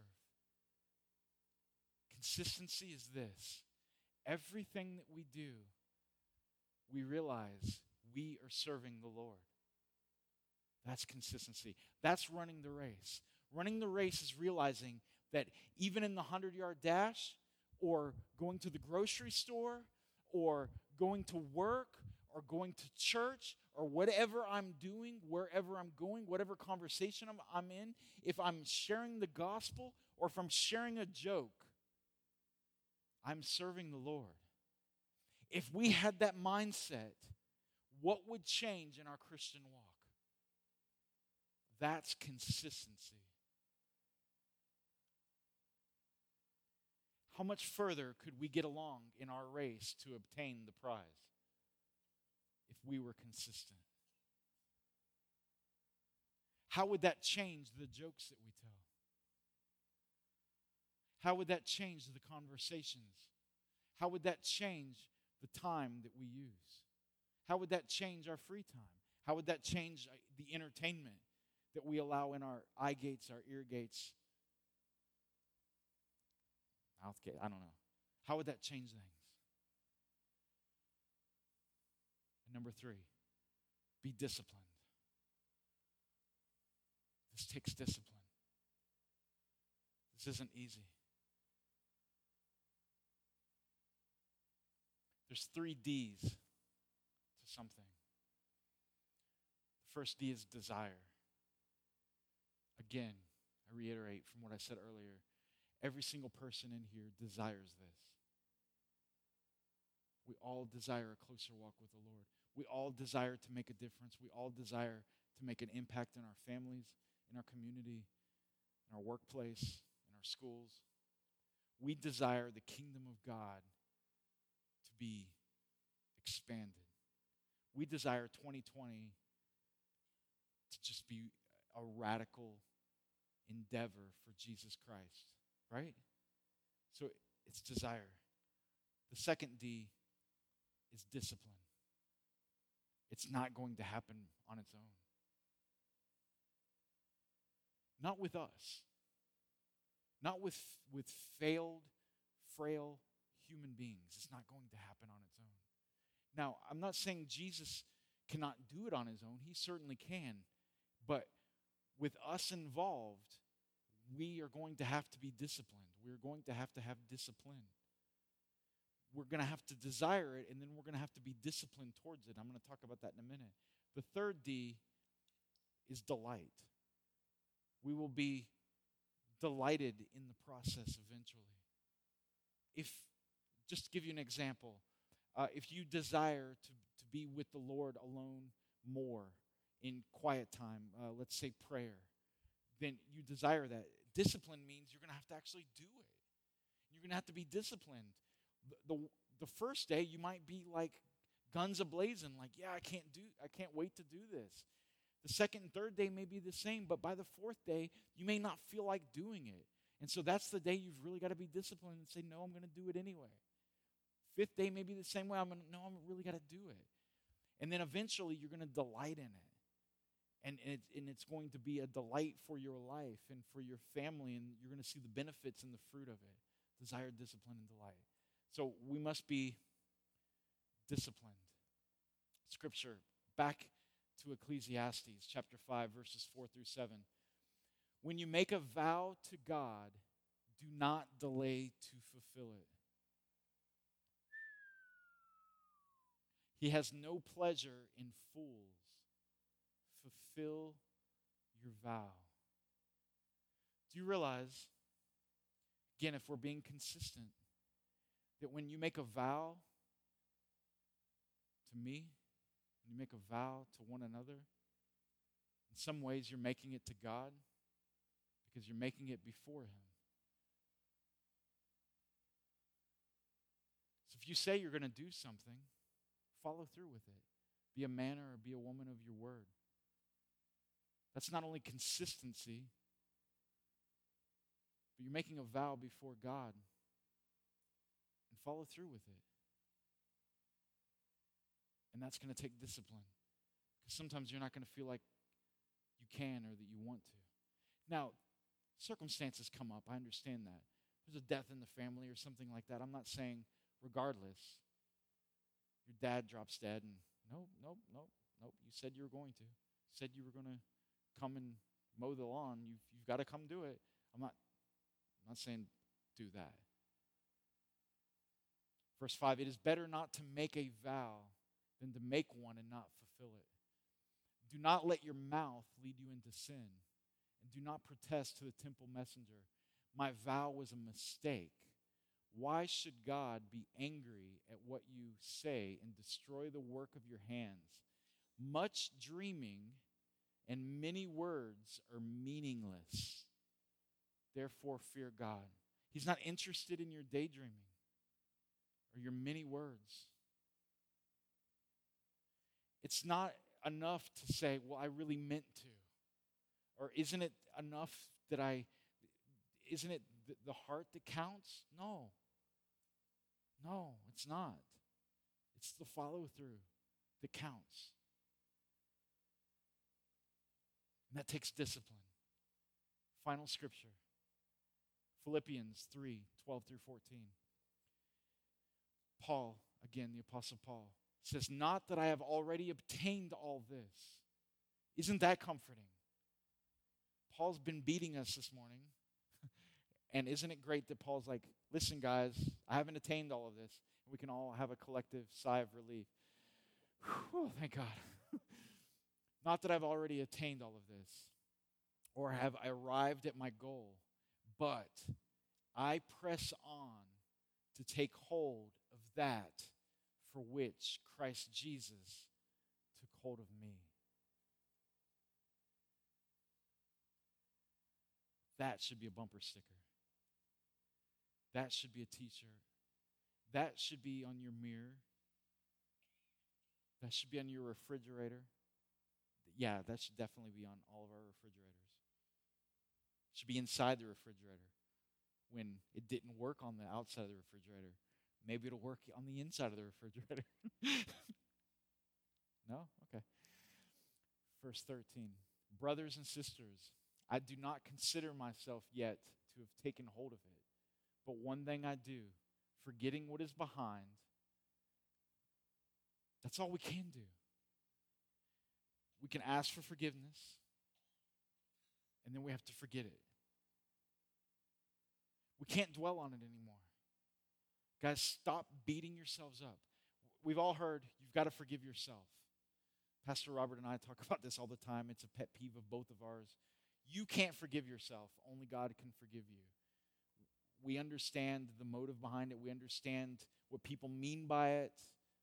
Consistency is this. Everything that we do, we realize we are serving the Lord. That's consistency. That's running the race. Running the race is realizing that even in the hundred-yard dash, or going to the grocery store, or going to work, or going to church, or whatever I'm doing, wherever I'm going, whatever conversation I'm, I'm in, if I'm sharing the gospel, or if I'm sharing a joke, I'm serving the Lord. If we had that mindset, what would change in our Christian walk? That's consistency. How much further could we get along in our race to obtain the prize if we were consistent? How would that change the jokes that we tell? How would that change the conversations? How would that change the time that we use? How would that change our free time? How would that change the entertainment that we allow in our eye gates, our ear gates, mouth gate? I don't know. How would that change things? And number three, be disciplined. This takes discipline. This isn't easy. There's three D's to something. The first D is desire. Again, I reiterate from what I said earlier, every single person in here desires this. We all desire a closer walk with the Lord. We all desire to make a difference. We all desire to make an impact in our families, in our community, in our workplace, in our schools. We desire the kingdom of God to be expanded. We desire twenty twenty to just be a radical endeavor for Jesus Christ, right? So it's desire. The second D is discipline. It's not going to happen on its own. Not with us. Not with, with failed, frail human beings. It's not going to happen on its own. Now, I'm not saying Jesus cannot do it on his own. He certainly can. But with us involved, we are going to have to be disciplined. We're going to have to have discipline. We're going to have to desire it, and then we're going to have to be disciplined towards it. I'm going to talk about that in a minute. The third D is delight. We will be delighted in the process eventually. If, just to give you an example, uh, if you desire to, to be with the Lord alone more in quiet time, uh, let's say prayer, then you desire that. Discipline means you're going to have to actually do it. You're going to have to be disciplined. The, the, the first day you might be like guns a-blazing, like, yeah, I can't do, I can't wait to do this. The second and third day may be the same, but by the fourth day, you may not feel like doing it. And so that's the day you've really got to be disciplined and say, no, I'm going to do it anyway. Fifth day may be the same way. I'm going to, no, I'm really got to do it. And then eventually you're going to delight in it. And, and, it's, and it's going to be a delight for your life and for your family, and you're going to see the benefits and the fruit of it. Desire, discipline, and delight. So we must be disciplined. Scripture, back to Ecclesiastes chapter five, verses four through seven. When you make a vow to God, do not delay to fulfill it. He has no pleasure in fools. Fulfill your vow. Do you realize, again, if we're being consistent, that when you make a vow to me, when you make a vow to one another, in some ways you're making it to God because you're making it before Him. So if you say you're going to do something, follow through with it. Be a man or be a woman of your word. That's not only consistency, but you're making a vow before God and follow through with it. And that's going to take discipline, because sometimes you're not going to feel like you can or that you want to. Now, circumstances come up. I understand that. There's a death in the family or something like that. I'm not saying regardless. Your dad drops dead and nope, nope, nope, nope. You said you were going to. You said you were going to come and mow the lawn. You've, you've got to come do it. I'm not, I'm not saying do that. Verse five, it is better not to make a vow than to make one and not fulfill it. Do not let your mouth lead you into sin, and do not protest to the temple messenger. My vow was a mistake. Why should God be angry at what you say and destroy the work of your hands? Much dreaming and many words are meaningless. Therefore, fear God. He's not interested in your daydreaming or your many words. It's not enough to say, well, I really meant to. Or isn't it enough that I, isn't it the, the heart that counts? No. No, it's not. It's the follow through that counts. And that takes discipline. Final scripture. Philippians three, twelve through fourteen. Paul, again, the Apostle Paul, says, not that I have already obtained all this. Isn't that comforting? Paul's been beating us this morning. And isn't it great that Paul's like, listen, guys, I haven't attained all of this. We can all have a collective sigh of relief. Whew, thank God. Not that I've already attained all of this, or have I arrived at my goal, but I press on to take hold of that for which Christ Jesus took hold of me. That should be a bumper sticker. That should be a t-shirt. That should be on your mirror. That should be on your refrigerator. Yeah, that should definitely be on all of our refrigerators. It should be inside the refrigerator. When it didn't work on the outside of the refrigerator, maybe it'll work on the inside of the refrigerator. No? Okay. Verse thirteen. Brothers and sisters, I do not consider myself yet to have taken hold of it. But one thing I do, forgetting what is behind, that's all we can do. We can ask for forgiveness, and then we have to forget it. We can't dwell on it anymore. Guys, stop beating yourselves up. We've all heard you've got to forgive yourself. Pastor Robert and I talk about this all the time. It's a pet peeve of both of ours. You can't forgive yourself. Only God can forgive you. We understand the motive behind it. We understand what people mean by it.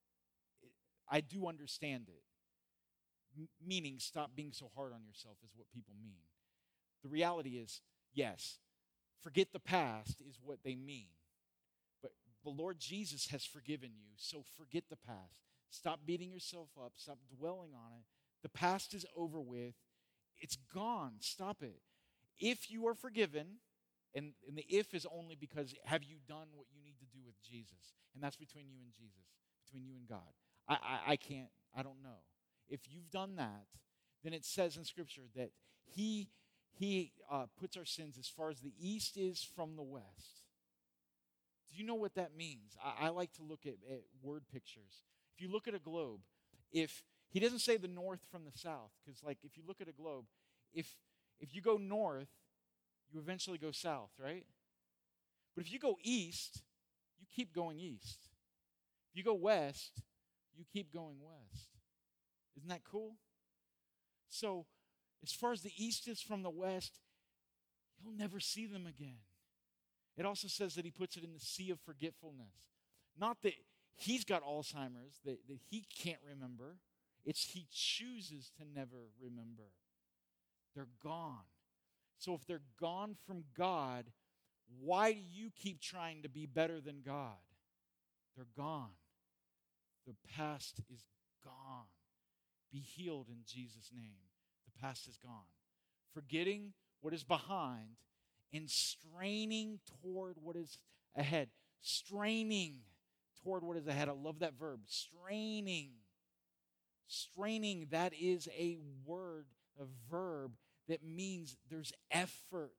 I do understand it. M- meaning, stop being so hard on yourself is what people mean. The reality is, yes, forget the past is what they mean. But the Lord Jesus has forgiven you, so forget the past. Stop beating yourself up. Stop dwelling on it. The past is over with. It's gone. Stop it. If you are forgiven, and, and the if is only because have you done what you need to do with Jesus? And that's between you and Jesus, between you and God. I, I, I can't, I don't know. If you've done that, then it says in Scripture that He, he uh, puts our sins as far as the east is from the west. Do you know what that means? I, I like to look at, at word pictures. If you look at a globe, if he doesn't say the north from the south, because like if you look at a globe, if if you go north, you eventually go south, right? But if you go east, you keep going east. If you go west, you keep going west. Isn't that cool? So, as far as the east is from the west, you'll never see them again. It also says that he puts it in the sea of forgetfulness. Not that he's got Alzheimer's, that, that he can't remember. It's he chooses to never remember. They're gone. So if they're gone from God, why do you keep trying to be better than God? They're gone. The past is gone. Be healed in Jesus' name. The past is gone. Forgetting what is behind and straining toward what is ahead. Straining toward what is ahead. I love that verb. Straining. Straining, that is a word, a verb that means there's effort.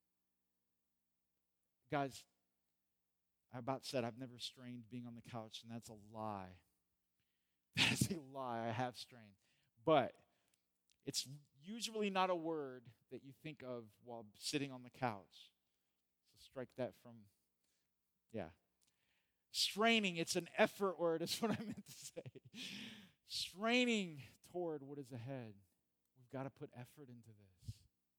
Guys, I about said I've never strained being on the couch, and that's a lie. That is a lie. I have strained. But it's usually not a word that you think of while sitting on the couch. So strike that from, yeah. Straining, it's an effort word, is what I meant to say. Straining toward what is ahead. We've got to put effort into this.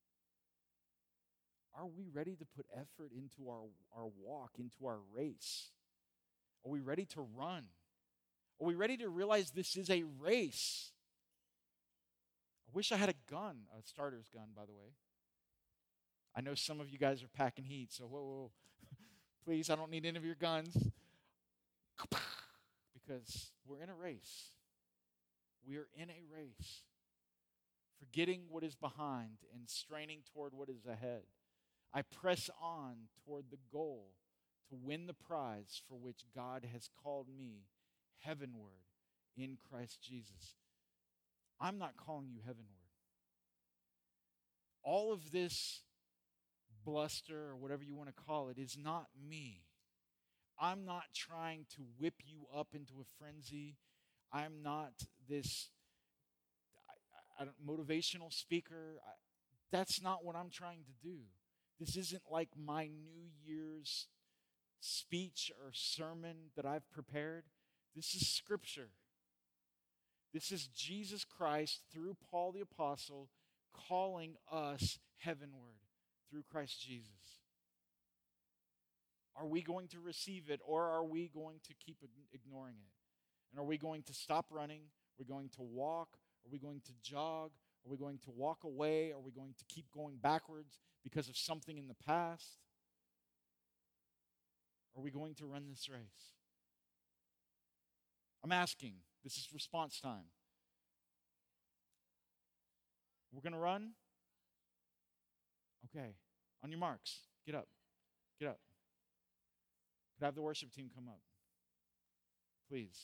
Are we ready to put effort into our, our walk, into our race? Are we ready to run? Are we ready to realize this is a race? I wish I had a gun, a starter's gun, by the way. I know some of you guys are packing heat, so whoa, whoa. Please, I don't need any of your guns. Because we're in a race. We are in a race. Forgetting what is behind and straining toward what is ahead. I press on toward the goal to win the prize for which God has called me heavenward in Christ Jesus. I'm not calling you heavenward. All of this bluster or whatever you want to call it is not me. I'm not trying to whip you up into a frenzy. I'm not this I, I don't, motivational speaker. I, that's not what I'm trying to do. This isn't like my New Year's speech or sermon that I've prepared. This is Scripture. This is Jesus Christ through Paul the Apostle calling us heavenward through Christ Jesus. Are we going to receive it, or are we going to keep ignoring it? And are we going to stop running? Are we going to walk? Are we going to jog? Are we going to walk away? Are we going to keep going backwards because of something in the past? Are we going to run this race? I'm asking. This is response time. We're going to run? Okay. On your marks. Get up. Get up. Could I have the worship team come up? Please.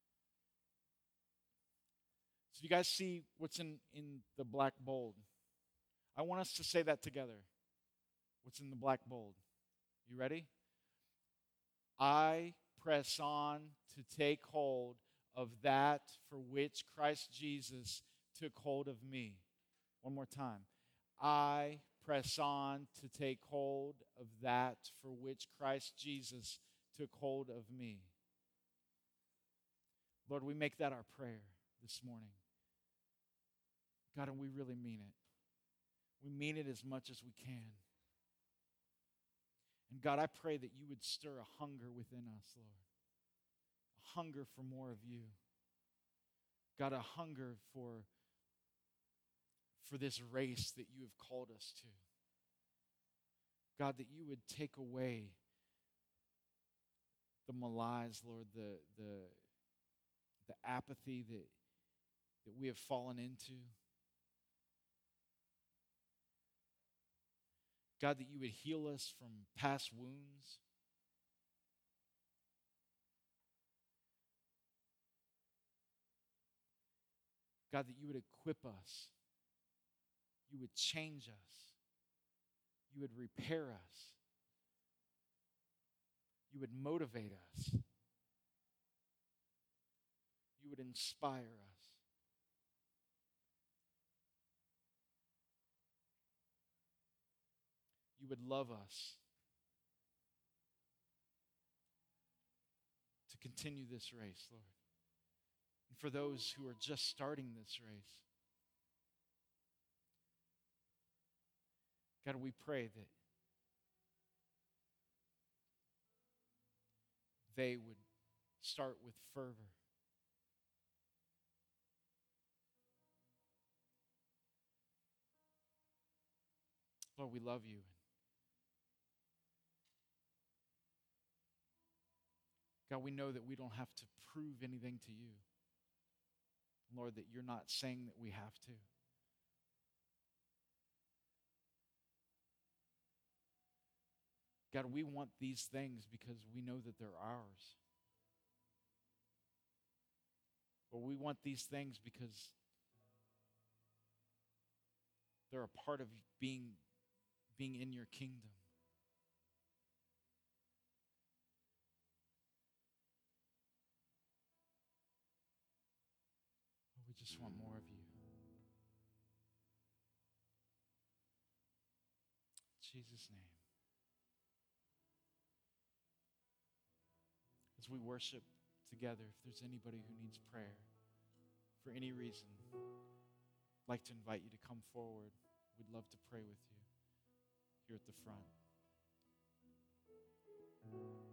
So you guys see what's in, in the black bold? I want us to say that together. What's in the black bold? You ready? I press on to take hold of that for which Christ Jesus took hold of me. One more time. I press on to take hold of that for which Christ Jesus took hold of me. Lord, we make that our prayer this morning. God, and we really mean it. We mean it as much as we can. And God, I pray that you would stir a hunger within us, Lord. A hunger for more of you. God, a hunger for, for this race that you have called us to. God, that you would take away the malaise, Lord, the, the, the apathy that, that we have fallen into. God, that you would heal us from past wounds. God, that you would equip us. You would change us. You would repair us. You would motivate us. You would inspire us. You would love us to continue this race, Lord. And for those who are just starting this race, God, we pray that they would start with fervor. Lord, we love you. God, we know that we don't have to prove anything to you. Lord, that you're not saying that we have to. God, we want these things because we know that they're ours. But we want these things because they're a part of being, being in your kingdom. We just want more of you. In Jesus' name. As we worship together, if there's anybody who needs prayer for any reason, I'd like to invite you to come forward. We'd love to pray with you here at the front.